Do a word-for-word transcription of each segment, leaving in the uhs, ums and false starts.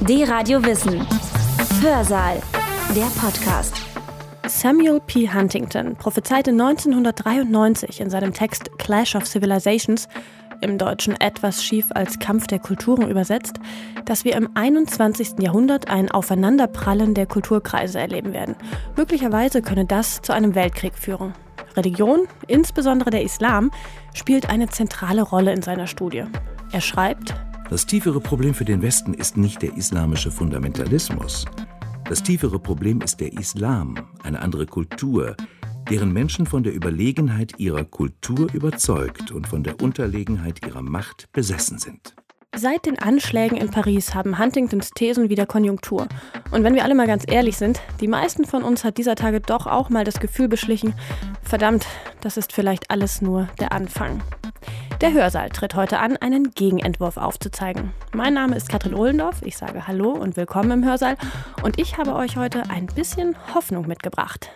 D-Radio Wissen. Hörsaal. Der Podcast. Samuel P. Huntington prophezeite neunzehnhundertdreiundneunzig in seinem Text Clash of Civilizations, im Deutschen etwas schief als Kampf der Kulturen übersetzt, dass wir im einundzwanzigsten Jahrhundert ein Aufeinanderprallen der Kulturkreise erleben werden. Möglicherweise könne das zu einem Weltkrieg führen. Religion, insbesondere der Islam, spielt eine zentrale Rolle in seiner Studie. Er schreibt: Das tiefere Problem für den Westen ist nicht der islamische Fundamentalismus. Das tiefere Problem ist der Islam, eine andere Kultur, deren Menschen von der Überlegenheit ihrer Kultur überzeugt und von der Unterlegenheit ihrer Macht besessen sind. Seit den Anschlägen in Paris haben Huntingtons Thesen wieder Konjunktur. Und wenn wir alle mal ganz ehrlich sind, die meisten von uns hat dieser Tage doch auch mal das Gefühl beschlichen, verdammt, das ist vielleicht alles nur der Anfang. Der Hörsaal tritt heute an, einen Gegenentwurf aufzuzeigen. Mein Name ist Katrin Ohlendorf, ich sage Hallo und willkommen im Hörsaal und ich habe euch heute ein bisschen Hoffnung mitgebracht.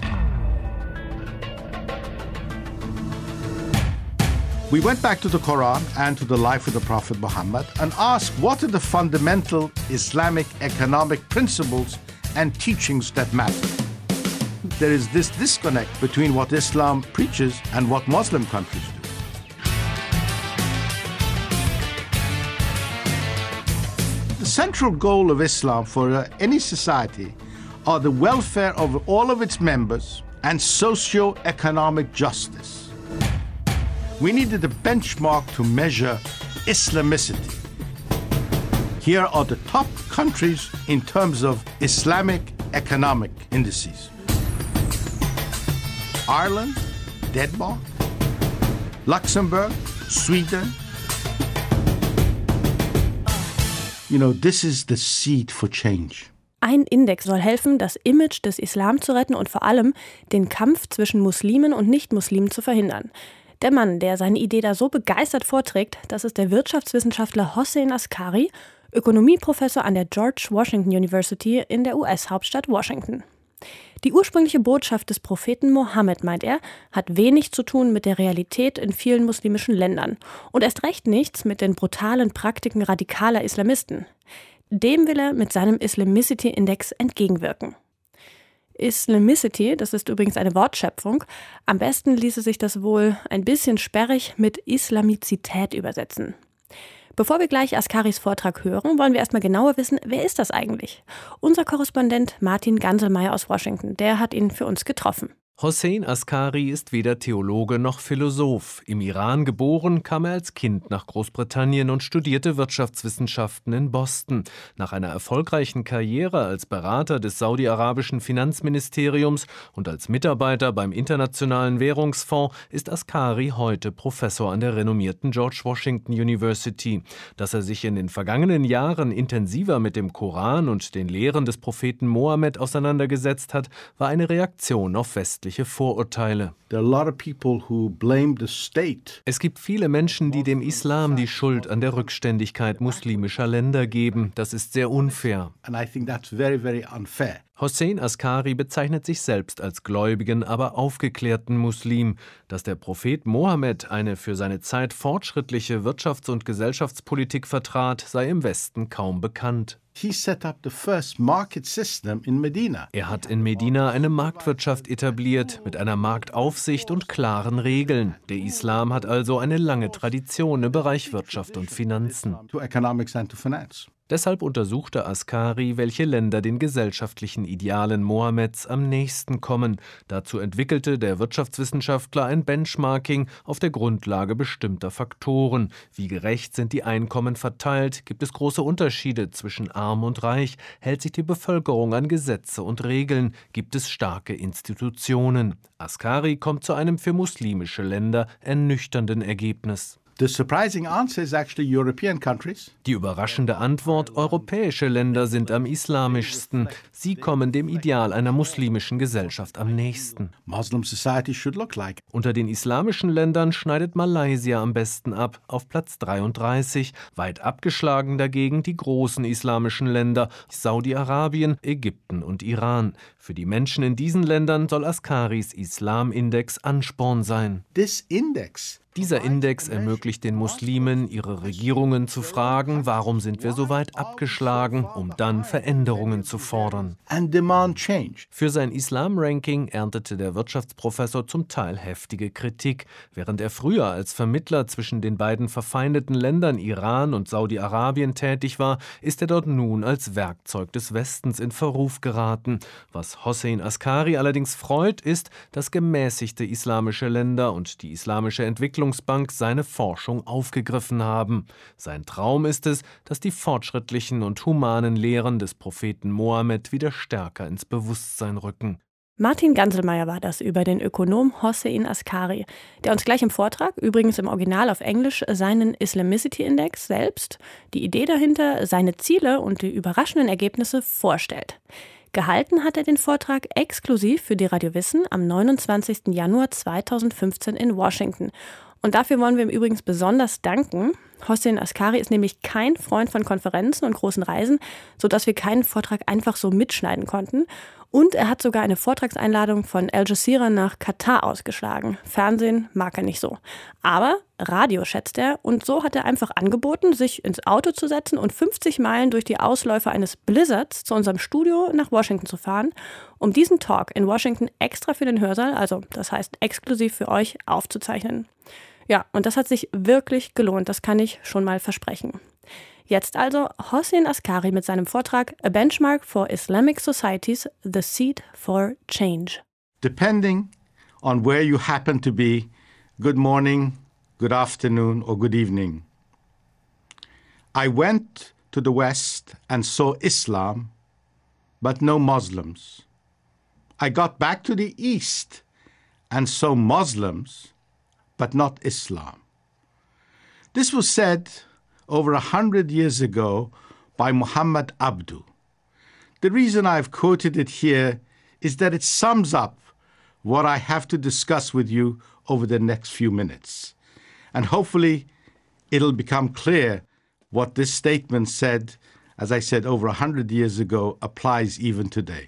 We went back to the Quran and to the life of the Prophet Muhammad and asked what are the fundamental Islamic economic principles and teachings that matter. There is this disconnect between what Islam preaches and what Muslim countries do. The central goal of Islam for any society are the welfare of all of its members and socio-economic justice. We needed a benchmark to measure Islamicity. Here are the top countries in terms of Islamic economic indices: Ireland, Denmark, Luxembourg, Sweden. You know, this is the seed for change. Ein Index soll helfen, das Image des Islam zu retten und vor allem den Kampf zwischen Muslimen und Nichtmuslimen zu verhindern. Der Mann, der seine Idee da so begeistert vorträgt, das ist der Wirtschaftswissenschaftler Hossein Askari, Ökonomieprofessor an der George Washington University in der U S-Hauptstadt Washington. Die ursprüngliche Botschaft des Propheten Mohammed, meint er, hat wenig zu tun mit der Realität in vielen muslimischen Ländern und erst recht nichts mit den brutalen Praktiken radikaler Islamisten. Dem will er mit seinem Islamicity-Index entgegenwirken. Islamicity, das ist übrigens eine Wortschöpfung, am besten ließe sich das wohl ein bisschen sperrig mit Islamizität übersetzen. Bevor wir gleich Askaris Vortrag hören, wollen wir erstmal genauer wissen, wer ist das eigentlich? Unser Korrespondent Martin Ganselmeier aus Washington, der hat ihn für uns getroffen. Hossein Askari ist weder Theologe noch Philosoph. Im Iran geboren, kam er als Kind nach Großbritannien und studierte Wirtschaftswissenschaften in Boston. Nach einer erfolgreichen Karriere als Berater des saudi-arabischen Finanzministeriums und als Mitarbeiter beim Internationalen Währungsfonds ist Askari heute Professor an der renommierten George Washington University. Dass er sich in den vergangenen Jahren intensiver mit dem Koran und den Lehren des Propheten Mohammed auseinandergesetzt hat, war eine Reaktion auf westliche Vorurteile. Es gibt viele Menschen, die dem Islam die Schuld an der Rückständigkeit muslimischer Länder geben. Das ist sehr unfair. Hossein Askari bezeichnet sich selbst als gläubigen, aber aufgeklärten Muslim. Dass der Prophet Mohammed eine für seine Zeit fortschrittliche Wirtschafts- und Gesellschaftspolitik vertrat, sei im Westen kaum bekannt. Er hat in Medina eine Marktwirtschaft etabliert, mit einer Marktaufsicht und klaren Regeln. Der Islam hat also eine lange Tradition im Bereich Wirtschaft und Finanzen. Deshalb untersuchte Askari, welche Länder den gesellschaftlichen Idealen Mohammeds am nächsten kommen. Dazu entwickelte der Wirtschaftswissenschaftler ein Benchmarking auf der Grundlage bestimmter Faktoren. Wie gerecht sind die Einkommen verteilt? Gibt es große Unterschiede zwischen arm und reich? Hält sich die Bevölkerung an Gesetze und Regeln? Gibt es starke Institutionen? Askari kommt zu einem für muslimische Länder ernüchternden Ergebnis. The surprising answer is actually European countries. Die überraschende Antwort: Europäische Länder sind am islamischsten. Sie kommen dem Ideal einer muslimischen Gesellschaft am nächsten. Muslim society should look like. Unter den islamischen Ländern schneidet Malaysia am besten ab, auf Platz dreiunddreißig. Weit abgeschlagen dagegen die großen islamischen Länder Saudi-Arabien, Ägypten und Iran. Für die Menschen in diesen Ländern soll Askaris Islam-Index Ansporn sein. This index Dieser Index ermöglicht den Muslimen, ihre Regierungen zu fragen, warum sind wir so weit abgeschlagen, um dann Veränderungen zu fordern. Für sein Islam-Ranking erntete der Wirtschaftsprofessor zum Teil heftige Kritik. Während er früher als Vermittler zwischen den beiden verfeindeten Ländern Iran und Saudi-Arabien tätig war, ist er dort nun als Werkzeug des Westens in Verruf geraten. Was Hossein Askari allerdings freut, ist, dass gemäßigte islamische Länder und die Islamische Entwicklungsbank seine Forschung aufgegriffen haben. Sein Traum ist es, dass die fortschrittlichen und humanen Lehren des Propheten Mohammed wieder stärker ins Bewusstsein rücken. Martin Ganselmeier war das über den Ökonom Hossein Askari, der uns gleich im Vortrag, übrigens im Original auf Englisch, seinen Islamicity Index selbst, die Idee dahinter, seine Ziele und die überraschenden Ergebnisse vorstellt. Gehalten hat er den Vortrag exklusiv für die Radio Wissen am neunundzwanzigsten Januar zweitausendfünfzehn in Washington. Und dafür wollen wir ihm übrigens besonders danken. Hossein Askari ist nämlich kein Freund von Konferenzen und großen Reisen, sodass wir keinen Vortrag einfach so mitschneiden konnten. Und er hat sogar eine Vortragseinladung von Al Jazeera nach Katar ausgeschlagen. Fernsehen mag er nicht so. Aber Radio schätzt er und so hat er einfach angeboten, sich ins Auto zu setzen und fünfzig Meilen durch die Ausläufer eines Blizzards zu unserem Studio nach Washington zu fahren, um diesen Talk in Washington extra für den Hörsaal, also das heißt exklusiv für euch, aufzuzeichnen. Ja, und das hat sich wirklich gelohnt, das kann ich schon mal versprechen. Jetzt also Hossein Askari mit seinem Vortrag A Benchmark for Islamic Societies, The Seed for Change. Depending on where you happen to be, good morning, good afternoon or good evening. I went to the West and saw Islam, but no Muslims. I got back to the East and saw Muslims, but not Islam. This was said over a hundred years ago by Muhammad Abdu. The reason I've quoted it here is that it sums up what I have to discuss with you over the next few minutes. And hopefully it'll become clear what this statement said, as I said, over a hundred years ago, applies even today.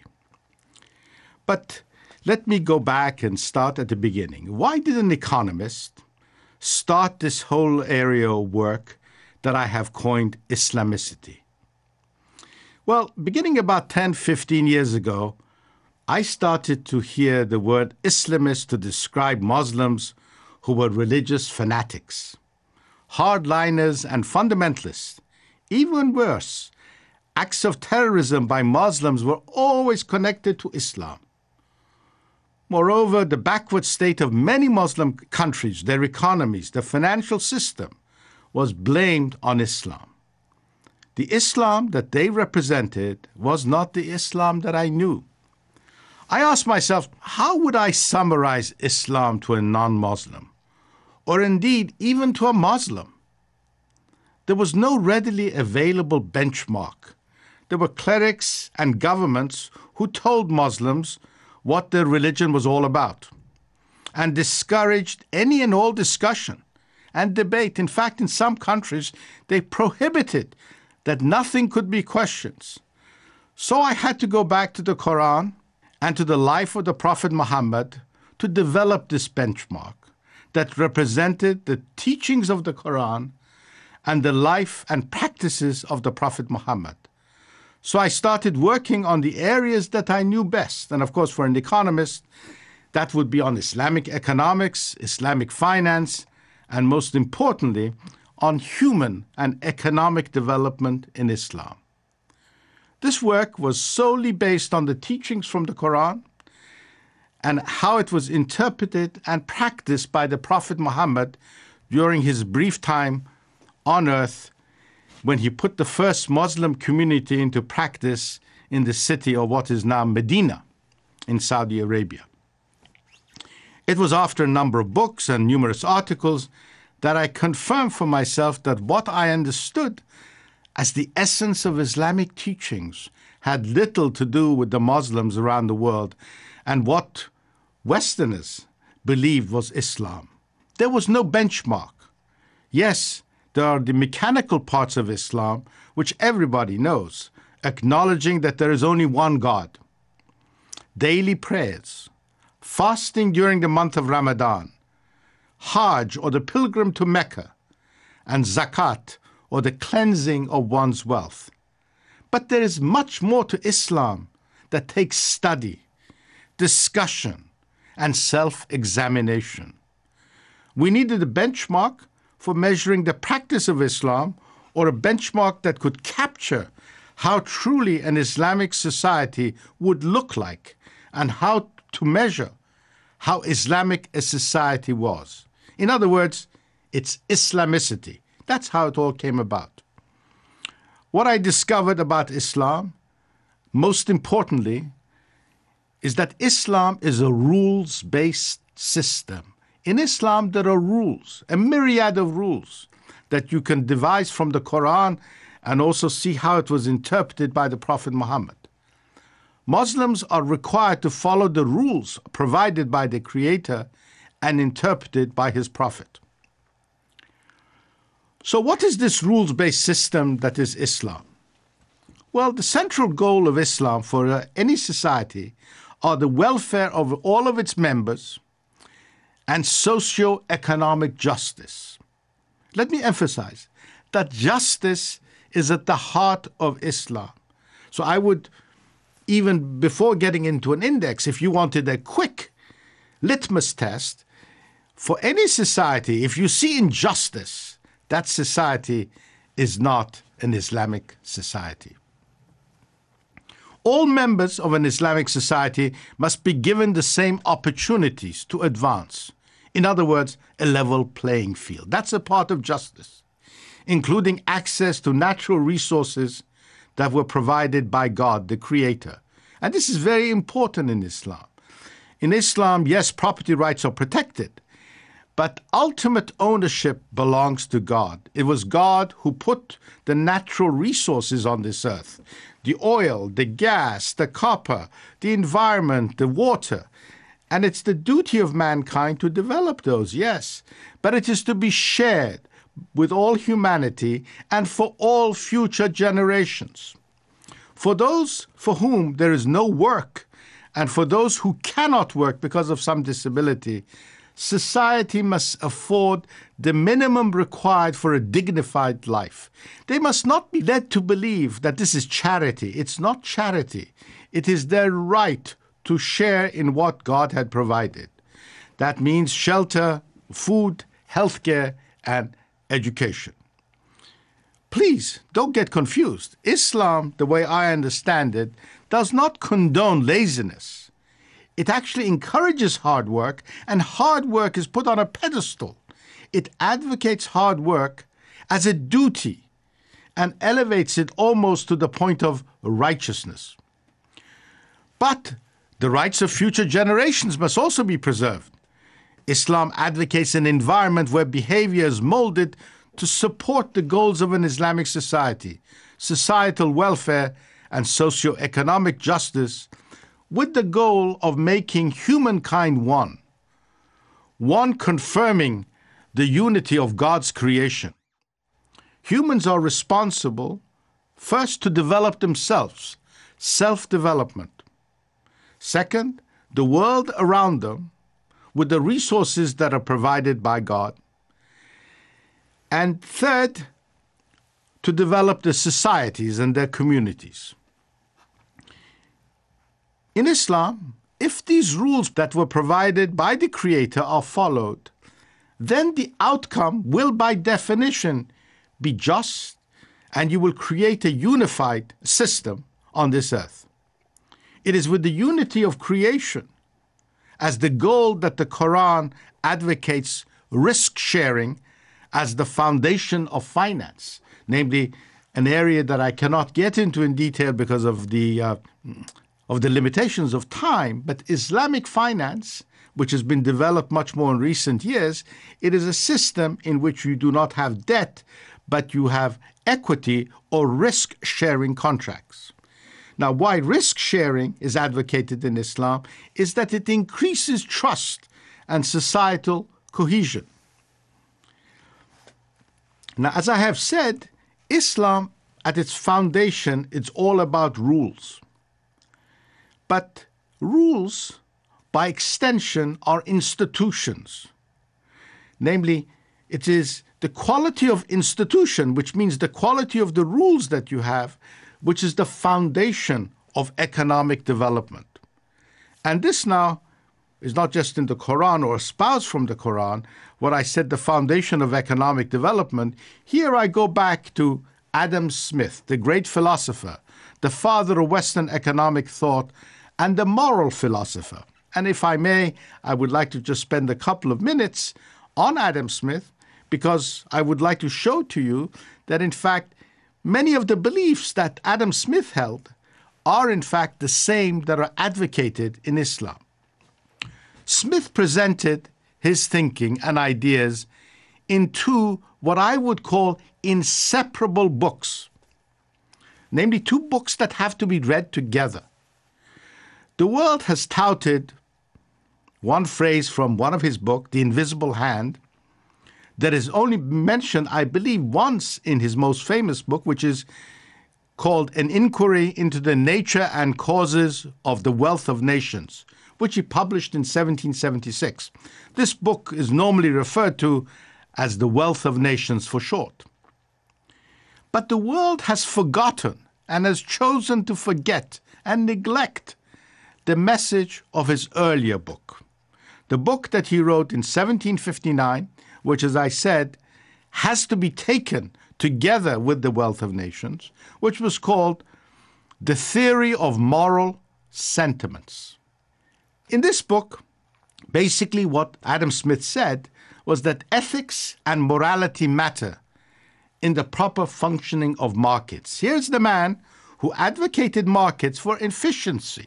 But let me go back and start at the beginning. Why did an economist start this whole area of work that I have coined Islamicity? Well, beginning about ten, fifteen years ago, I started to hear the word Islamist to describe Muslims who were religious fanatics, hardliners and fundamentalists. Even worse, acts of terrorism by Muslims were always connected to Islam. Moreover, the backward state of many Muslim countries, their economies, the financial system, was blamed on Islam. The Islam that they represented was not the Islam that I knew. I asked myself, how would I summarize Islam to a non-Muslim, or indeed even to a Muslim? There was no readily available benchmark. There were clerics and governments who told Muslims what their religion was all about and discouraged any and all discussion and debate. In fact, in some countries, they prohibited that nothing could be questioned. So I had to go back to the Quran and to the life of the Prophet Muhammad to develop this benchmark that represented the teachings of the Quran and the life and practices of the Prophet Muhammad. So I started working on the areas that I knew best. And of course, for an economist, that would be on Islamic economics, Islamic finance, and most importantly, on human and economic development in Islam. This work was solely based on the teachings from the Quran and how it was interpreted and practiced by the Prophet Muhammad during his brief time on earth when he put the first Muslim community into practice in the city of what is now Medina in Saudi Arabia. It was after a number of books and numerous articles that I confirmed for myself that what I understood as the essence of Islamic teachings had little to do with the Muslims around the world and what Westerners believed was Islam. There was no benchmark. Yes, there are the mechanical parts of Islam, which everybody knows, acknowledging that there is only one God. Daily prayers, fasting during the month of Ramadan, Hajj, or the pilgrim to Mecca, and Zakat, or the cleansing of one's wealth. But there is much more to Islam that takes study, discussion, and self-examination. We needed a benchmark for measuring the practice of Islam, or a benchmark that could capture how truly an Islamic society would look like and how to measure how Islamic a society was. In other words, its Islamicity. That's how it all came about. What I discovered about Islam, most importantly, is that Islam is a rules-based system. In Islam, there are rules, a myriad of rules that you can devise from the Quran and also see how it was interpreted by the Prophet Muhammad. Muslims are required to follow the rules provided by the Creator and interpreted by his Prophet. So what is this rules-based system that is Islam? Well, the central goal of Islam for uh, any society are the welfare of all of its members and socio-economic justice. Let me emphasize that justice is at the heart of Islam. So I would, even before getting into an index, if you wanted a quick litmus test, for any society, if you see injustice, that society is not an Islamic society. All members of an Islamic society must be given the same opportunities to advance. In other words, a level playing field. That's a part of justice, including access to natural resources that were provided by God, the Creator. And this is very important in Islam. In Islam, yes, property rights are protected, but ultimate ownership belongs to God. It was God who put the natural resources on this earth, the oil, the gas, the copper, the environment, the water. And it's the duty of mankind to develop those, yes, but it is to be shared with all humanity and for all future generations. For those for whom there is no work, and for those who cannot work because of some disability, society must afford the minimum required for a dignified life. They must not be led to believe that this is charity. It's not charity. It is their right to share in what God had provided. That means shelter, food, healthcare, and education. Please don't get confused. Islam, the way I understand it, does not condone laziness. It actually encourages hard work, and hard work is put on a pedestal. It advocates hard work as a duty and elevates it almost to the point of righteousness. But the rights of future generations must also be preserved. Islam advocates an environment where behavior is molded to support the goals of an Islamic society, societal welfare, and socio-economic justice, with the goal of making humankind one, one confirming the unity of God's creation. Humans are responsible first to develop themselves, self-development. Second, the world around them with the resources that are provided by God. And third, to develop the societies and their communities. In Islam, if these rules that were provided by the Creator are followed, then the outcome will by definition be just, and you will create a unified system on this earth. It is with the unity of creation as the goal that the Quran advocates risk sharing as the foundation of finance, namely an area that I cannot get into in detail because of the uh, of the limitations of time, but Islamic finance, which has been developed much more in recent years, it is a system in which you do not have debt, but you have equity or risk-sharing contracts. Now, why risk-sharing is advocated in Islam is that it increases trust and societal cohesion. Now, as I have said, Islam, at its foundation, it's all about rules. But rules, by extension, are institutions. Namely, it is the quality of institution, which means the quality of the rules that you have, which is the foundation of economic development. And this now is not just in the Quran or espoused from the Quran, what I said, the foundation of economic development. Here I go back to Adam Smith, the great philosopher, the father of Western economic thought, and the moral philosopher. And if I may, I would like to just spend a couple of minutes on Adam Smith, because I would like to show to you that, in fact, many of the beliefs that Adam Smith held are, in fact, the same that are advocated in Islam. Smith presented his thinking and ideas in two, what I would call, inseparable books, namely two books that have to be read together. The world has touted one phrase from one of his books, The Invisible Hand, that is only mentioned, I believe, once in his most famous book, which is called An Inquiry into the Nature and Causes of the Wealth of Nations, which he published in seventeen seventy-six. This book is normally referred to as The Wealth of Nations for short. But the world has forgotten and has chosen to forget and neglect the message of his earlier book, the book that he wrote in seventeen fifty-nine, which, as I said, has to be taken together with The Wealth of Nations, which was called The Theory of Moral Sentiments. In this book, basically what Adam Smith said was that ethics and morality matter in the proper functioning of markets. Here's the man who advocated markets for efficiency.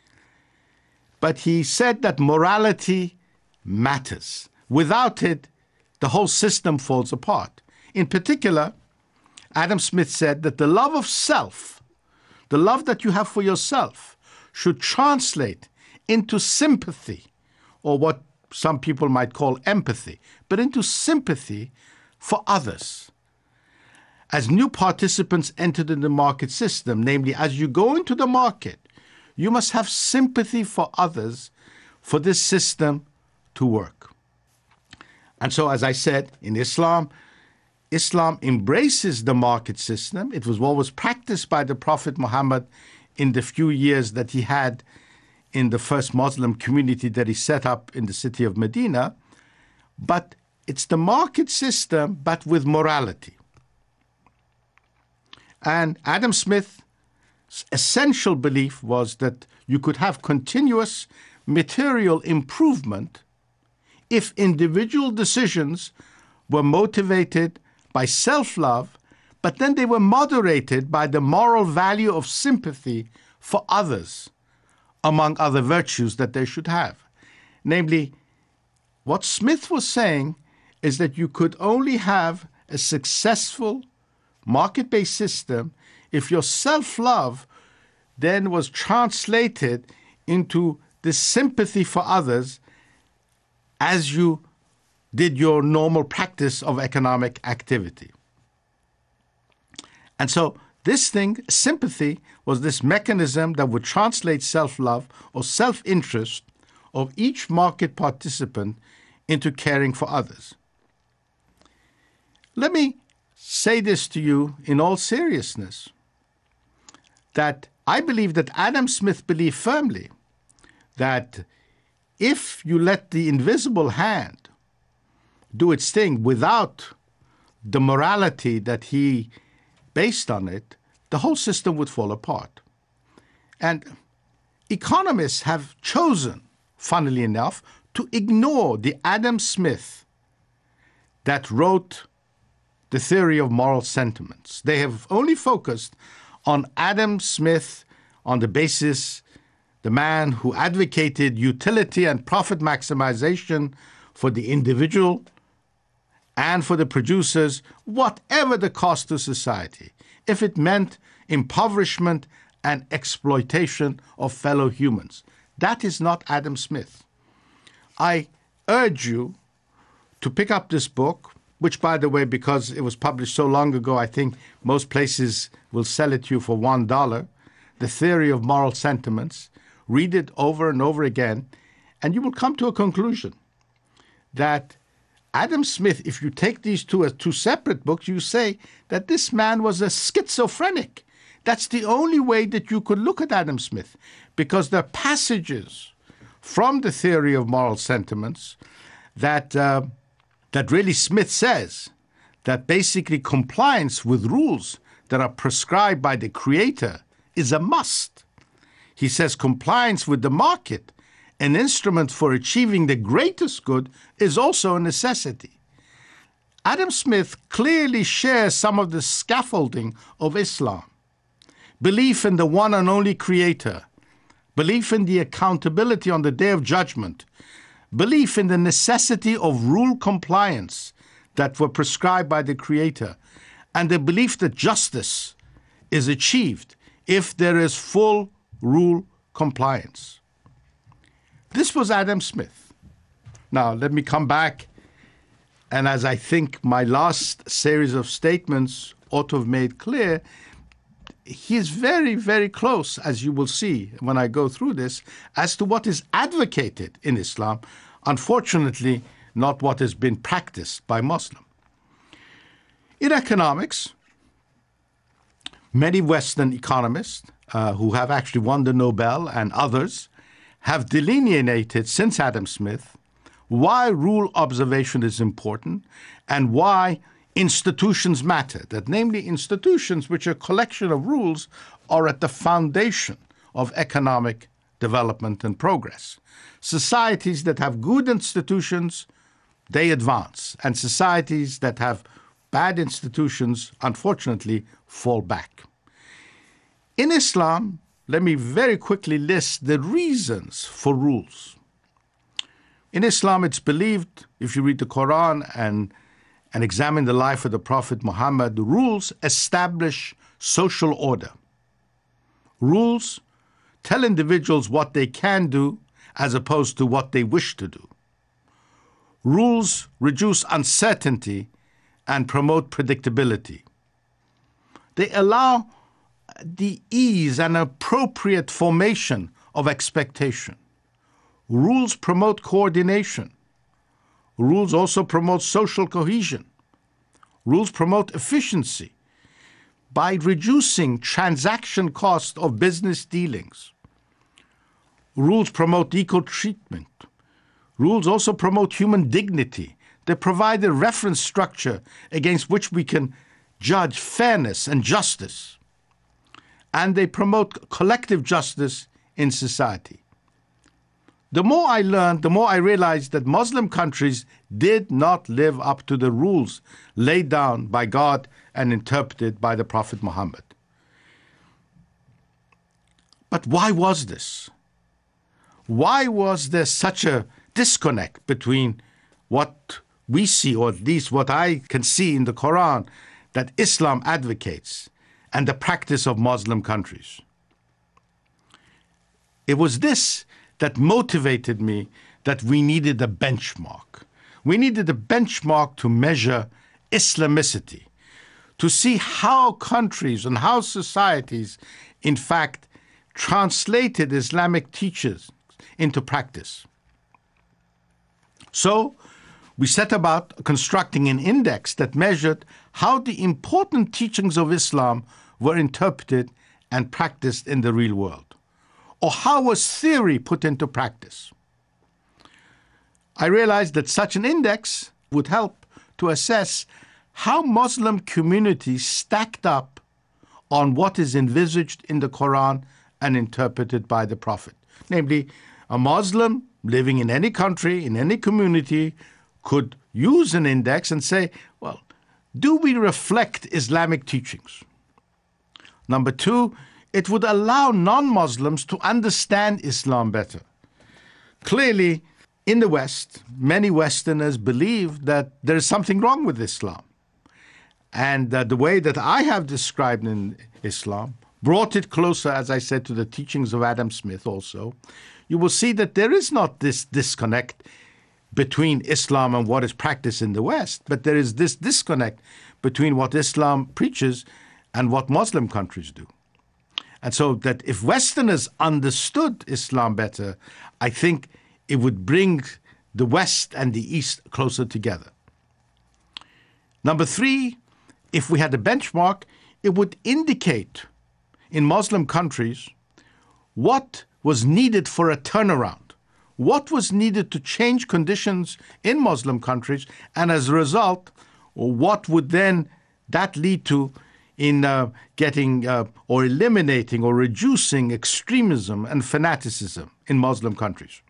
But he said that morality matters. Without it, the whole system falls apart. In particular, Adam Smith said that the love of self, the love that you have for yourself, should translate into sympathy, or what some people might call empathy, but into sympathy for others. As new participants entered in the market system, namely, as you go into the market, you must have sympathy for others for this system to work. And so, as I said, in Islam, Islam embraces the market system. It was what was practiced by the Prophet Muhammad in the few years that he had in the first Muslim community that he set up in the city of Medina. But it's the market system, but with morality. And Adam Smith's essential belief was that you could have continuous material improvement if individual decisions were motivated by self-love, but then they were moderated by the moral value of sympathy for others, among other virtues that they should have. Namely, what Smith was saying is that you could only have a successful market-based system if your self-love then was translated into the sympathy for others as you did your normal practice of economic activity. And so this thing, sympathy, was this mechanism that would translate self-love or self-interest of each market participant into caring for others. Let me say this to you in all seriousness, that I believe that Adam Smith believed firmly that if you let the invisible hand do its thing without the morality that he based on it, the whole system would fall apart. And economists have chosen, funnily enough, to ignore the Adam Smith that wrote The Theory of Moral Sentiments. They have only focused on Adam Smith on the basis the man who advocated utility and profit maximization for the individual and for the producers, whatever the cost to society, if it meant impoverishment and exploitation of fellow humans. That is not Adam Smith. I urge you to pick up this book, which, by the way, because it was published so long ago, I think most places will sell it to you for one dollar, The Theory of Moral Sentiments. Read it over and over again, and you will come to a conclusion that Adam Smith, if you take these two as two separate books, you say that this man was a schizophrenic. That's the only way that you could look at Adam Smith, because there are passages from the theory of moral sentiments that uh, that really Smith says that basically compliance with rules that are prescribed by the Creator is a must. He says compliance with the market, an instrument for achieving the greatest good, is also a necessity. Adam Smith clearly shares some of the scaffolding of Islam. Belief in the one and only Creator, belief in the accountability on the Day of Judgment, belief in the necessity of rule compliance that were prescribed by the Creator, and the belief that justice is achieved if there is full rule compliance. This was Adam Smith. Now, let me come back, and as I think my last series of statements ought to have made clear, he is very, very close, as you will see when I go through this, as to what is advocated in Islam, unfortunately, not what has been practiced by Muslims. In economics, many Western economists uh, who have actually won the Nobel and others have delineated since Adam Smith why rule observation is important and why institutions matter, that namely institutions, which are a collection of rules, are at the foundation of economic development and progress. Societies that have good institutions, they advance, and societies that have bad institutions, unfortunately, fall back. In Islam, let me very quickly list the reasons for rules. In Islam, it's believed, if you read the Quran and and examine the life of the Prophet Muhammad, the rules establish social order. Rules tell individuals what they can do as opposed to what they wish to do. Rules reduce uncertainty and promote predictability. They allow the ease and appropriate formation of expectation. Rules promote coordination. Rules also promote social cohesion. Rules promote efficiency by reducing transaction cost of business dealings. Rules promote equal treatment. Rules also promote human dignity. They provide a reference structure against which we can judge fairness and justice. And they promote collective justice in society. The more I learned, the more I realized that Muslim countries did not live up to the rules laid down by God and interpreted by the Prophet Muhammad. But why was this? Why was there such a disconnect between what we see, or at least what I can see in the Quran, that Islam advocates, and the practice of Muslim countries? It was this that motivated me that we needed a benchmark. We needed a benchmark to measure Islamicity, to see how countries and how societies, in fact, translated Islamic teachings into practice. So we set about constructing an index that measured how the important teachings of Islam were interpreted and practiced in the real world. Or how was theory put into practice? I realized that such an index would help to assess how Muslim communities stacked up on what is envisaged in the Quran and interpreted by the Prophet. Namely, a Muslim living in any country, in any community, could use an index and say, well, do we reflect Islamic teachings? Number two, it would allow non-Muslims to understand Islam better. Clearly, in the West, many Westerners believe that there is something wrong with Islam. And uh, the way that I have described in Islam brought it closer, as I said, to the teachings of Adam Smith also. You will see that there is not this disconnect between Islam and what is practiced in the West, but there is this disconnect between what Islam preaches and what Muslim countries do. And so that if Westerners understood Islam better, I think it would bring the West and the East closer together. Number three, if we had a benchmark, it would indicate in Muslim countries what was needed for a turnaround, what was needed to change conditions in Muslim countries, and as a result, what would then that lead to in uh, getting uh, or eliminating or reducing extremism and fanaticism in Muslim countries.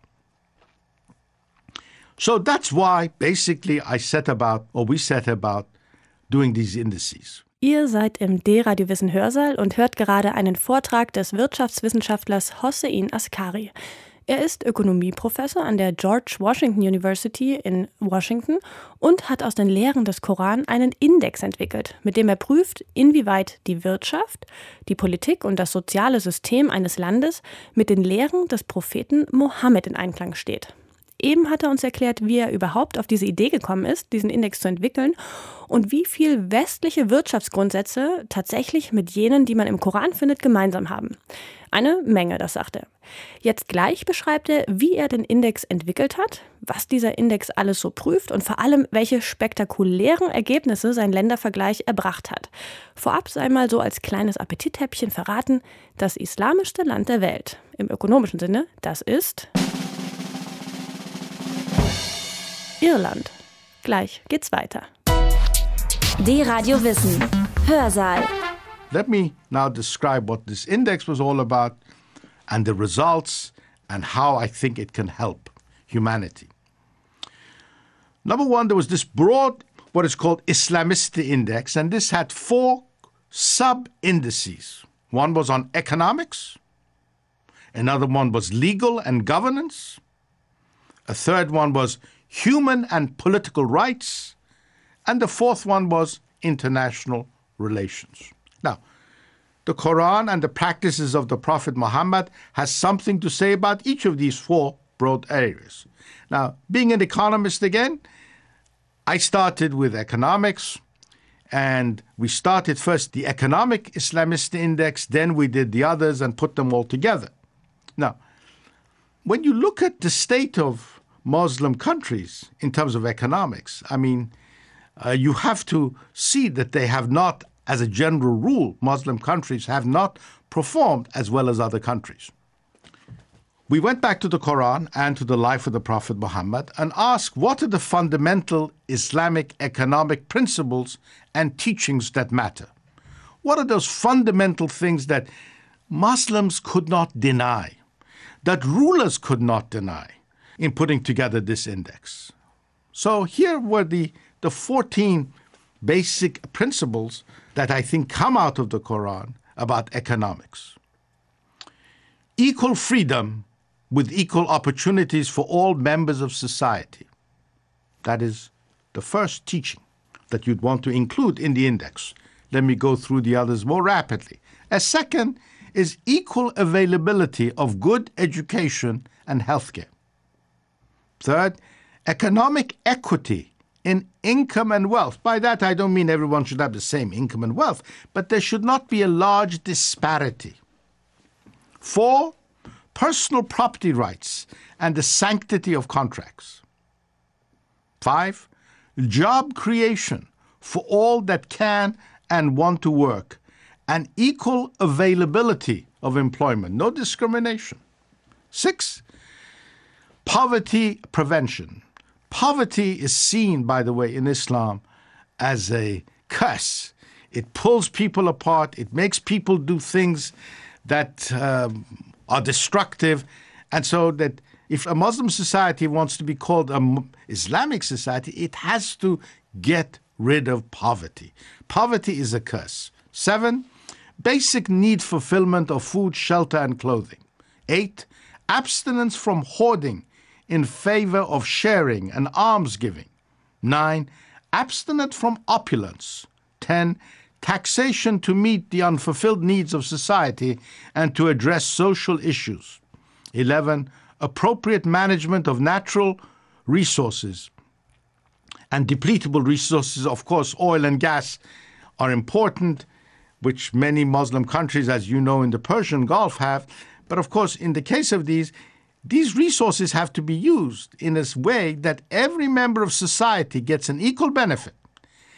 So that's why basically I set about, or we set about, doing these indices. Ihr seid im D-Radio-Wissen Hörsaal und hört gerade einen Vortrag des Wirtschaftswissenschaftlers Hossein Askari. Er ist Ökonomieprofessor an der George Washington University in Washington und hat aus den Lehren des Koran einen Index entwickelt, mit dem er prüft, inwieweit die Wirtschaft, die Politik und das soziale System eines Landes mit den Lehren des Propheten Mohammed in Einklang steht. Eben hat er uns erklärt, wie er überhaupt auf diese Idee gekommen ist, diesen Index zu entwickeln und wie viel westliche Wirtschaftsgrundsätze tatsächlich mit jenen, die man im Koran findet, gemeinsam haben. Eine Menge, das sagt er. Jetzt gleich beschreibt er, wie er den Index entwickelt hat, was dieser Index alles so prüft und vor allem, welche spektakulären Ergebnisse sein Ländervergleich erbracht hat. Vorab sei mal so als kleines Appetithäppchen verraten, das islamischste Land der Welt. Im ökonomischen Sinne, das ist Irland. Gleich geht's weiter. D-Radio Wissen. Hörsaal. Let me now describe what this index was all about and the results and how I think it can help humanity. Number one, there was this broad, what is called Islamicity Index, and this had four sub-indices. One was on economics, another one was legal and governance, a third one was human and political rights, and the fourth one was international relations. Now, the Quran and the practices of the Prophet Muhammad has something to say about each of these four broad areas. Now, being an economist again, I started with economics, and we started first the Economic Islamicity Index, then we did the others and put them all together. Now, when you look at the state of Muslim countries in terms of economics, I mean, uh, you have to see that they have not, as a general rule, Muslim countries have not performed as well as other countries. We went back to the Quran and to the life of the Prophet Muhammad and asked what are the fundamental Islamic economic principles and teachings that matter? What are those fundamental things that Muslims could not deny, that rulers could not deny in putting together this index? So here were the, the fourteen basic principles that I think come out of the Quran about economics. Equal freedom with equal opportunities for all members of society. That is the first teaching that you'd want to include in the index. Let me go through the others more rapidly. A second is equal availability of good education and healthcare. Third, economic equity in income and wealth. By that, I don't mean everyone should have the same income and wealth, but there should not be a large disparity. Four, personal property rights and the sanctity of contracts. Five, job creation for all that can and want to work, and equal availability of employment, no discrimination. Six, poverty prevention. Poverty is seen, by the way, in Islam as a curse. It pulls people apart. It makes people do things that um, are destructive. And so that if a Muslim society wants to be called an Islamic society, it has to get rid of poverty. Poverty is a curse. Seven, basic need fulfillment of food, shelter, and clothing. Eight, abstinence from hoarding in favor of sharing and almsgiving. Nine, abstinence from opulence. Ten, taxation to meet the unfulfilled needs of society and to address social issues. Eleven, appropriate management of natural resources and depletable resources. Of course, oil and gas are important, which many Muslim countries, as you know, in the Persian Gulf have. But of course, in the case of these, these resources have to be used in a way that every member of society gets an equal benefit.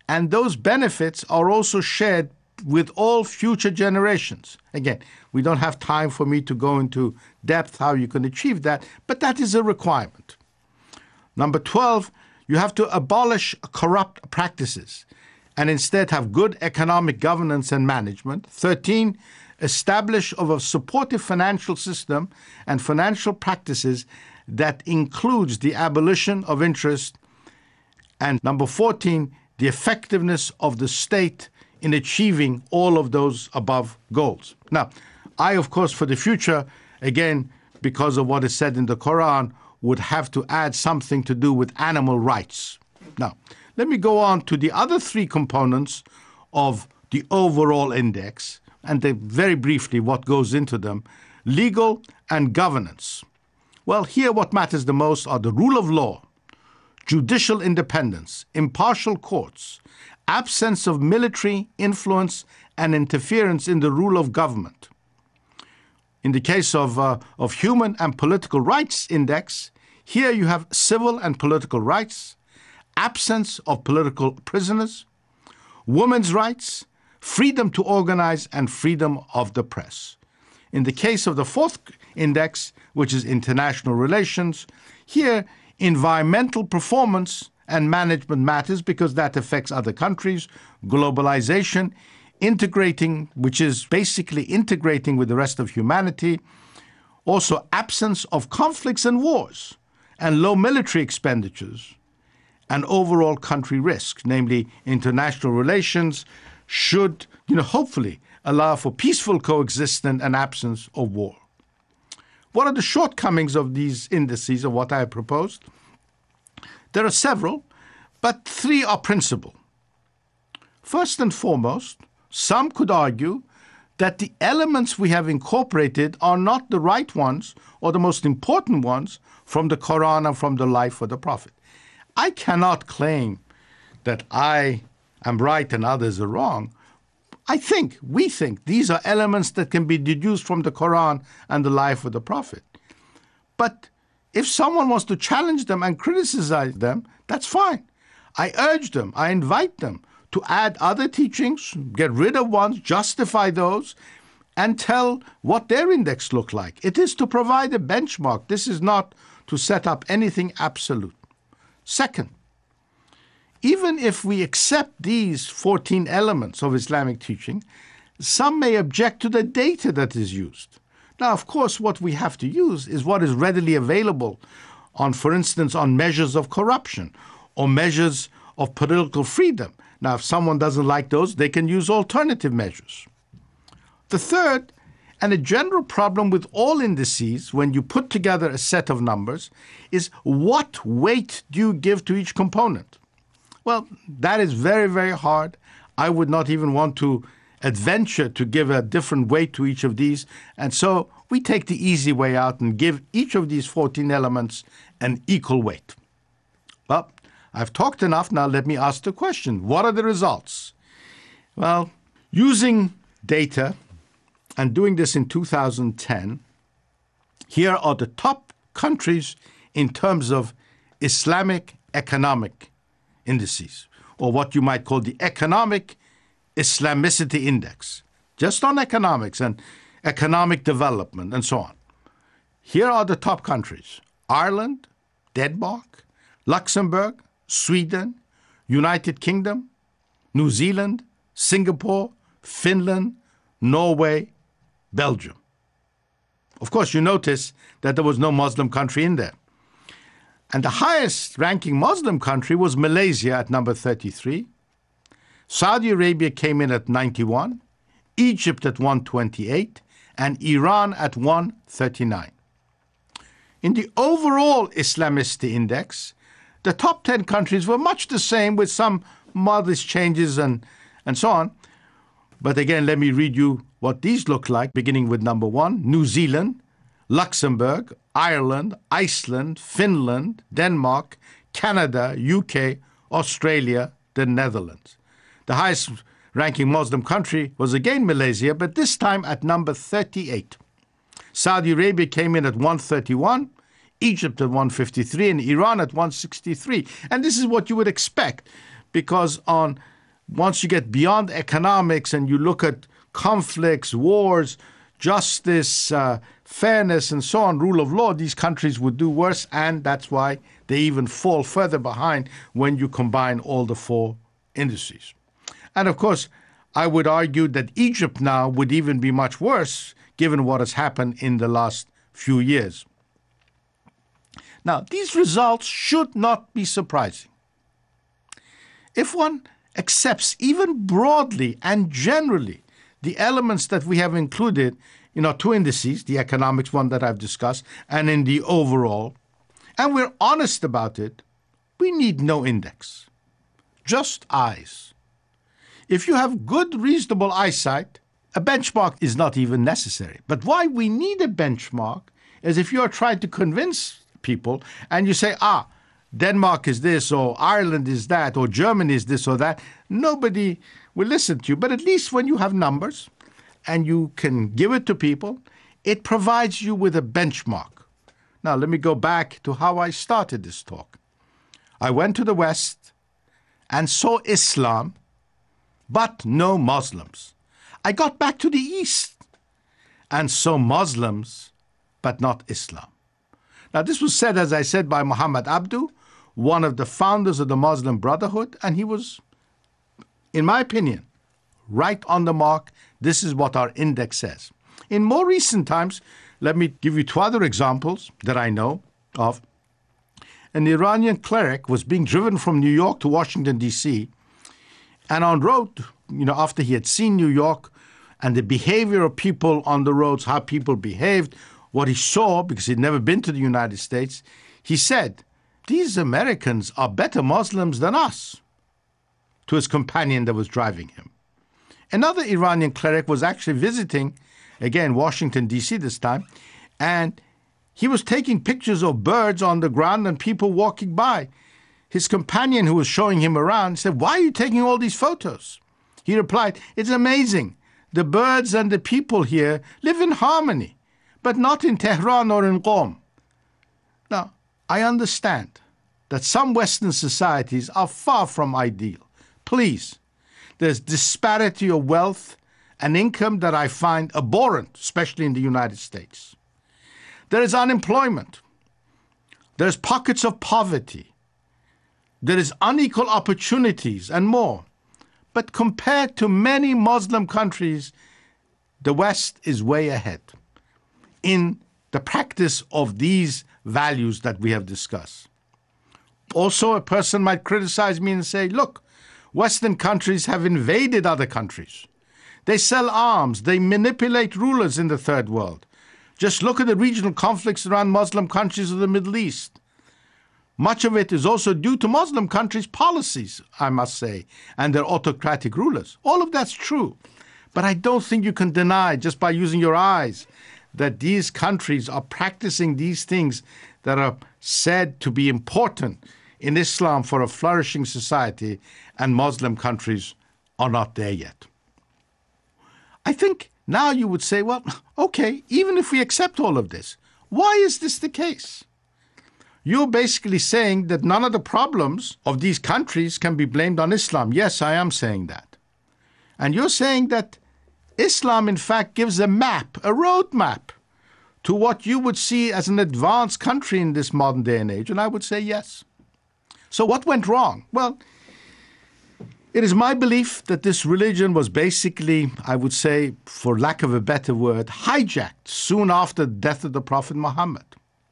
and those benefits are also shared with all future generations. Again, we don't have time for me to go into depth how you can achieve that, but that is a requirement. Number twelve, you have to abolish corrupt practices and instead have good economic governance and management. thirteen, establish of a supportive financial system and financial practices that includes the abolition of interest. And number fourteen, the effectiveness of the state in achieving all of those above goals. Now, I, of course, for the future, again, because of what is said in the Quran, would have to add something to do with animal rights. Now, let me go on to the other three components of the overall index, and they, very briefly what goes into them: legal and governance. Well, here what matters the most are the rule of law, judicial independence, impartial courts, absence of military influence and interference in the rule of government. In the case of, uh, of Human and Political Rights Index, here you have civil and political rights, absence of political prisoners, women's rights, freedom to organize, and freedom of the press. In the case of the fourth index, which is international relations, here environmental performance and management matters because that affects other countries, globalization, integrating, which is basically integrating with the rest of humanity, also absence of conflicts and wars, and low military expenditures, and overall country risk, namely international relations, should, you know, hopefully allow for peaceful coexistence and absence of war. What are the shortcomings of these indices of what I have proposed? There are several, but three are principal. First and foremost, some could argue that the elements we have incorporated are not the right ones or the most important ones from the Quran and from the life of the Prophet. I cannot claim that I am right and others are wrong. I think, we think, these are elements that can be deduced from the Quran and the life of the Prophet. But if someone wants to challenge them and criticize them, that's fine. I urge them, I invite them to add other teachings, get rid of ones, justify those, and tell what their index look like. It is to provide a benchmark. This is not to set up anything absolute. Second, even if we accept these fourteen elements of Islamic teaching, some may object to the data that is used. Now, of course, what we have to use is what is readily available on, for instance, on measures of corruption or measures of political freedom. Now, if someone doesn't like those, they can use alternative measures. The third, and a general problem with all indices when you put together a set of numbers, is what weight do you give to each component? Well, that is very, very hard. I would not even want to adventure to give a different weight to each of these. And so we take the easy way out and give each of these fourteen elements an equal weight. Well, I've talked enough. Now let me ask the question. What are the results? Well, using data and doing this in two thousand ten, here are the top countries in terms of Islamic economic indices, or what you might call the Economic Islamicity Index, just on economics and economic development and so on. Here are the top countries: Ireland, Denmark, Luxembourg, Sweden, United Kingdom, New Zealand, Singapore, Finland, Norway, Belgium. Of course, you notice that there was no Muslim country in there. And the highest ranking Muslim country was Malaysia at number thirty-three. Saudi Arabia came in at ninety-one, Egypt at one twenty-eight, and Iran at one thirty-nine. In the overall Islamicity Index, the top ten countries were much the same with some modest changes and, and so on. But again, let me read you what these look like, beginning with number one: New Zealand, Luxembourg, Ireland, Iceland, Finland, Denmark, Canada, U K, Australia, the Netherlands. The highest ranking Muslim country was again Malaysia, but this time at number thirty-eight. Saudi Arabia came in at one thirty-one, Egypt at one fifty-three, and Iran at one sixty-three. And this is what you would expect, because on once you get beyond economics and you look at conflicts, wars, justice, uh, fairness, and so on, rule of law, these countries would do worse, and that's why they even fall further behind when you combine all the four indices. And of course, I would argue that Egypt now would even be much worse given what has happened in the last few years. Now, these results should not be surprising. If one accepts even broadly and generally the elements that we have included in our two indices, the economics one that I've discussed, and in the overall, and we're honest about it, we need no index, just eyes. If you have good, reasonable eyesight, a benchmark is not even necessary. But why we need a benchmark is if you are trying to convince people and you say, ah, Denmark is this, or Ireland is that, or Germany is this or that, nobody will listen to you. But at least when you have numbers and you can give it to people, it provides you with a benchmark. Now, let me go back to how I started this talk. I went to the West and saw Islam, but no Muslims. I got back to the East and saw Muslims, but not Islam. Now, this was said, as I said, by Muhammad Abdu, one of the founders of the Muslim Brotherhood, and he was, in my opinion, right on the mark. This is what our index says. In more recent times, let me give you two other examples that I know of. An Iranian cleric was being driven from New York to Washington, D C, and on road, you know, after he had seen New York and the behavior of people on the roads, how people behaved, what he saw, because he'd never been to the United States, he said, these Americans are better Muslims than us, to his companion that was driving him. Another Iranian cleric was actually visiting, again, Washington, D C this time, and he was taking pictures of birds on the ground and people walking by. His companion, who was showing him around, said, why are you taking all these photos? He replied, it's amazing. The birds and the people here live in harmony, but not in Tehran or in Qom. Now, I understand that some Western societies are far from ideal. Please, there's disparity of wealth and income that I find abhorrent, especially in the United States. There is unemployment. There's pockets of poverty. There is unequal opportunities and more. But compared to many Muslim countries, the West is way ahead in the practice of these values that we have discussed. Also, a person might criticize me and say, look, Western countries have invaded other countries. They sell arms. They manipulate rulers in the third world. Just look at the regional conflicts around Muslim countries of the Middle East. Much of it is also due to Muslim countries' policies, I must say, and their autocratic rulers. All of that's true. But I don't think you can deny, just by using your eyes, that these countries are practicing these things that are said to be important in Islam for a flourishing society, and Muslim countries are not there yet. I think now you would say, well, okay, even if we accept all of this, why is this the case? You're basically saying that none of the problems of these countries can be blamed on Islam. Yes, I am saying that. And you're saying that Islam, in fact, gives a map, a roadmap to what you would see as an advanced country in this modern day and age. And I would say yes. So what went wrong? Well, it is my belief that this religion was basically, I would say, for lack of a better word, hijacked soon after the death of the Prophet Muhammad.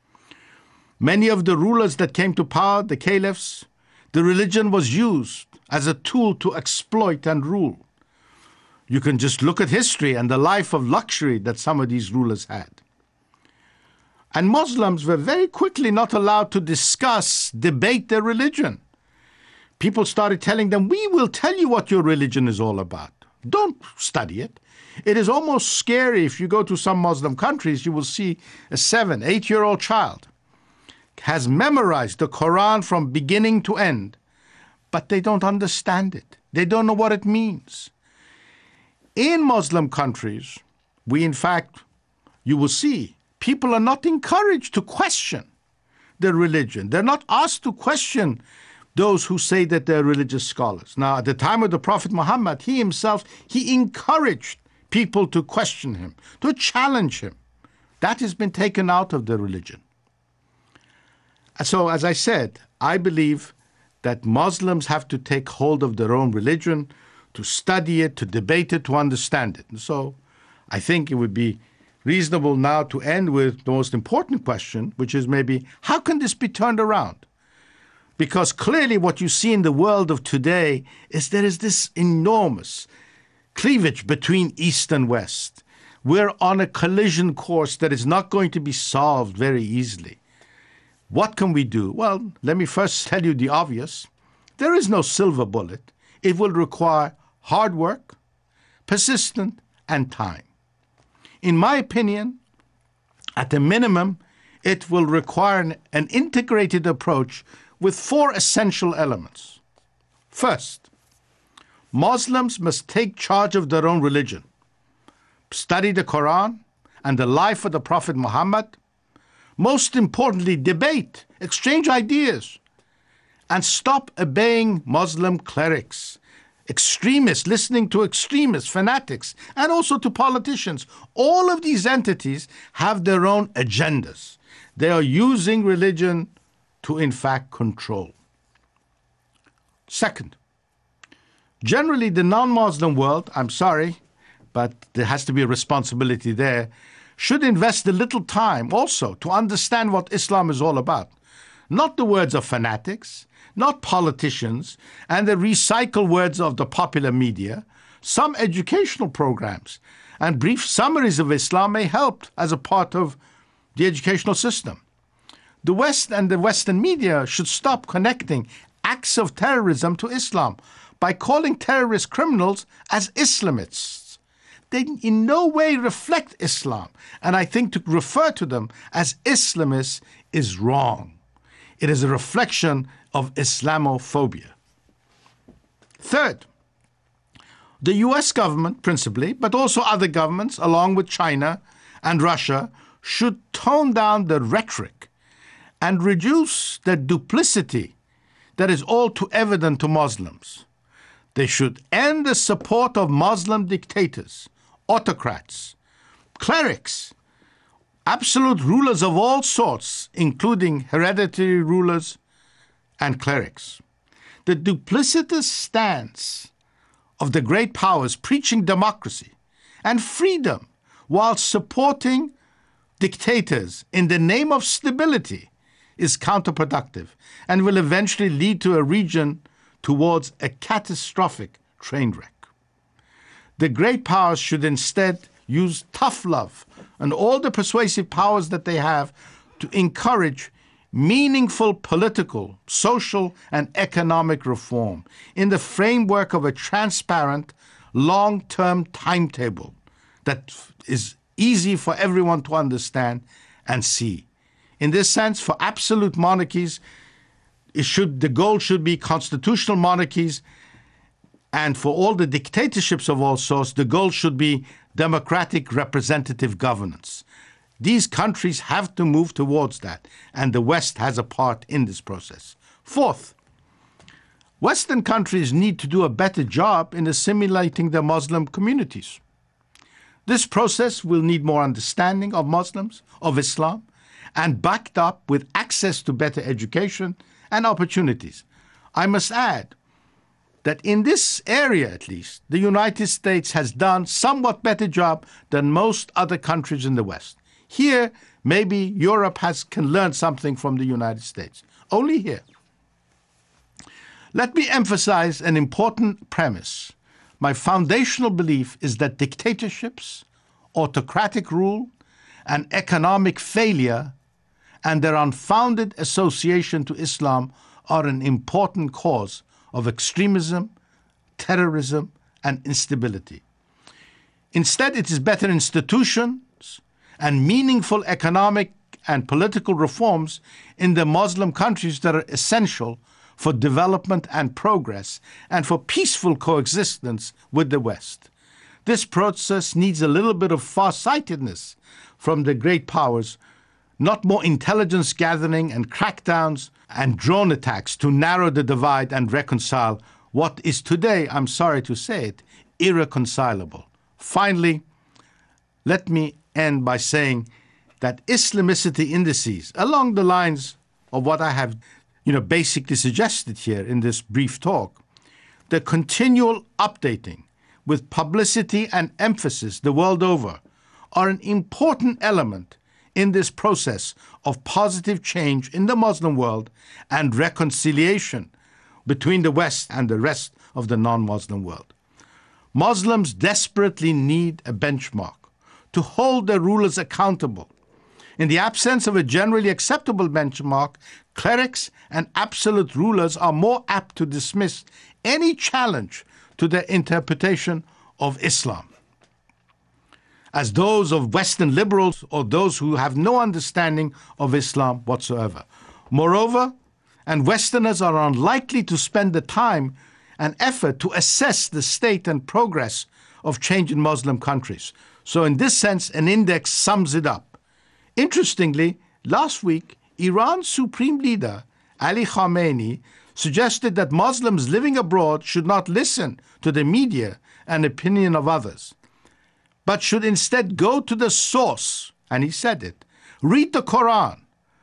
Many of the rulers that came to power, the caliphs, the religion was used as a tool to exploit and rule. You can just look at history and the life of luxury that some of these rulers had. And Muslims were very quickly not allowed to discuss, debate their religion. People started telling them, we will tell you what your religion is all about. Don't study it. It is almost scary. If you go to some Muslim countries, you will see a seven, eight-year-old child has memorized the Quran from beginning to end, but they don't understand it. They don't know what it means. In Muslim countries, we in fact, you will see, people are not encouraged to question their religion. They're not asked to question those who say that they're religious scholars. Now, at the time of the Prophet Muhammad, he himself, he encouraged people to question him, to challenge him. That has been taken out of the religion. So, as I said, I believe that Muslims have to take hold of their own religion, to study it, to debate it, to understand it. And so I think it would be reasonable now to end with the most important question, which is maybe, how can this be turned around? Because clearly what you see in the world of today is there is this enormous cleavage between East and West. We're on a collision course that is not going to be solved very easily. What can we do? Well, let me first tell you the obvious. There is no silver bullet. It will require hard work, persistence, and time. In my opinion, at the minimum, it will require an, an integrated approach with four essential elements. First, Muslims must take charge of their own religion, study the Quran and the life of the Prophet Muhammad. Most importantly, debate, exchange ideas, and stop obeying Muslim clerics, extremists, listening to extremists, fanatics, and also to politicians. All of these entities have their own agendas. They are using religion to, in fact, control. Second, generally the non-Muslim world, I'm sorry, but there has to be a responsibility there, should invest a little time also to understand what Islam is all about. Not the words of fanatics, not politicians, and the recycled words of the popular media. Some educational programs and brief summaries of Islam may help as a part of the educational system. The West and the Western media should stop connecting acts of terrorism to Islam by calling terrorist criminals as Islamists. They in no way reflect Islam, and I think to refer to them as Islamists is wrong. It is a reflection of Islamophobia. Third, the U S government principally, but also other governments, along with China and Russia, should tone down the rhetoric and reduce the duplicity that is all too evident to Muslims. They should end the support of Muslim dictators, autocrats, clerics, absolute rulers of all sorts, including hereditary rulers and clerics. The duplicitous stance of the great powers preaching democracy and freedom while supporting dictators in the name of stability is counterproductive and will eventually lead to a region towards a catastrophic train wreck. The great powers should instead use tough love and all the persuasive powers that they have to encourage meaningful political, social, and economic reform in the framework of a transparent, long-term timetable that is easy for everyone to understand and see. In this sense, for absolute monarchies, it should, the goal should be constitutional monarchies, and for all the dictatorships of all sorts, the goal should be democratic representative governance. These countries have to move towards that, and the West has a part in this process. Fourth, Western countries need to do a better job in assimilating their Muslim communities. This process will need more understanding of Muslims, of Islam, and backed up with access to better education and opportunities. I must add that in this area, at least, the United States has done somewhat better job than most other countries in the West. Here, maybe Europe has can learn something from the United States. Only here. Let me emphasize an important premise. My foundational belief is that dictatorships, autocratic rule, and economic failure and their unfounded association to Islam are an important cause of extremism, terrorism, and instability. Instead, it is better institutions and meaningful economic and political reforms in the Muslim countries that are essential for development and progress and for peaceful coexistence with the West. This process needs a little bit of farsightedness from the great powers, not more intelligence gathering and crackdowns and drone attacks to narrow the divide and reconcile what is today, I'm sorry to say it, irreconcilable. Finally, let me end by saying that Islamicity indices, along the lines of what I have, you know, basically suggested here in this brief talk, the continual updating with publicity and emphasis the world over are an important element in this process of positive change in the Muslim world and reconciliation between the West and the rest of the non-Muslim world. Muslims desperately need a benchmark to hold their rulers accountable. In the absence of a generally acceptable benchmark, clerics and absolute rulers are more apt to dismiss any challenge to their interpretation of Islam as those of Western liberals or those who have no understanding of Islam whatsoever. Moreover, and Westerners are unlikely to spend the time and effort to assess the state and progress of change in Muslim countries. So in this sense, an index sums it up. Interestingly, last week, Iran's supreme leader, Ali Khamenei, suggested that Muslims living abroad should not listen to the media and opinion of others, but should instead go to the source, and he said it, read the Quran.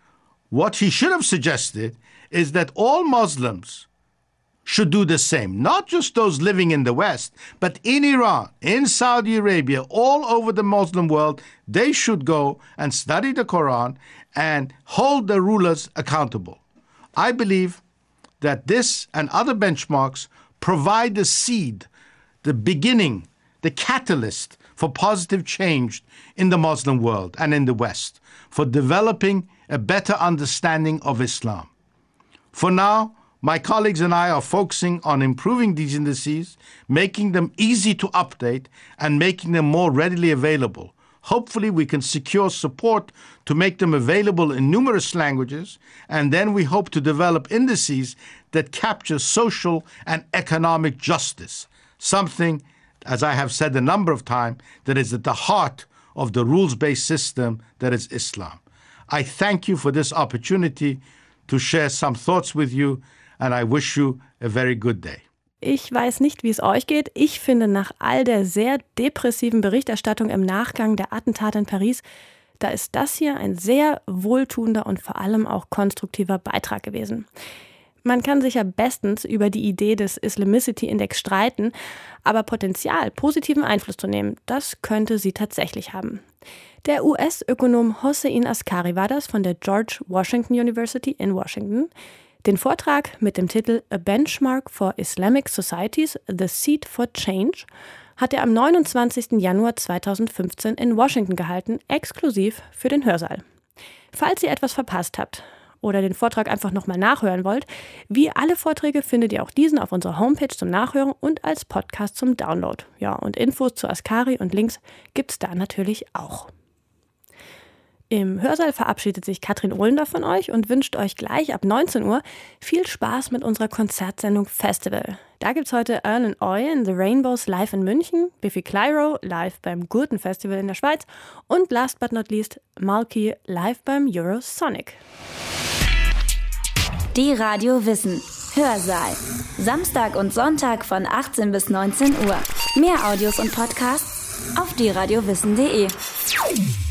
What he should have suggested is that all Muslims should do the same, not just those living in the West, but in Iran, in Saudi Arabia, all over the Muslim world, they should go and study the Quran and hold the rulers accountable. I believe that this and other benchmarks provide the seed, the beginning, the catalyst for positive change in the Muslim world and in the West, for developing a better understanding of Islam. For now, my colleagues and I are focusing on improving these indices, making them easy to update, and making them more readily available. Hopefully, we can secure support to make them available in numerous languages, and then we hope to develop indices that capture social and economic justice, something, as I have said a number of times, that is at the heart of the rules-based system that is Islam. I thank you for this opportunity to share some thoughts with you, and I wish you a very good day. Ich weiß nicht, wie es euch geht. Ich finde, nach all der sehr depressiven Berichterstattung im Nachgang der Attentate in Paris, da ist das hier ein sehr wohltuender und vor allem auch konstruktiver Beitrag gewesen. Man kann sicher bestens über die Idee des Islamicity Index streiten, aber Potenzial, positiven Einfluss zu nehmen, das könnte sie tatsächlich haben. Der U S-Ökonom Hossein Askari war das von der George Washington University in Washington. Den Vortrag mit dem Titel A Benchmark for Islamic Societies, The Seed for Change hat er am neunundzwanzigsten Januar zweitausendfünfzehn in Washington gehalten, exklusiv für den Hörsaal. Falls ihr etwas verpasst habt oder den Vortrag einfach nochmal nachhören wollt, wie alle Vorträge findet ihr auch diesen auf unserer Homepage zum Nachhören und als Podcast zum Download. Ja, und Infos zu Askari und Links gibt's da natürlich auch. Im Hörsaal verabschiedet sich Katrin Ohlender von euch und wünscht euch gleich ab neunzehn Uhr viel Spaß mit unserer Konzertsendung Festival. Da gibt's heute Earn and Oy in The Rainbows live in München, Biffy Clyro live beim Gurten Festival in der Schweiz und last but not least Malky live beim Eurosonic. Die Radio Wissen Hörsaal. Samstag und Sonntag von achtzehn bis neunzehn Uhr. Mehr Audios und Podcasts auf die radio wissen punkt de.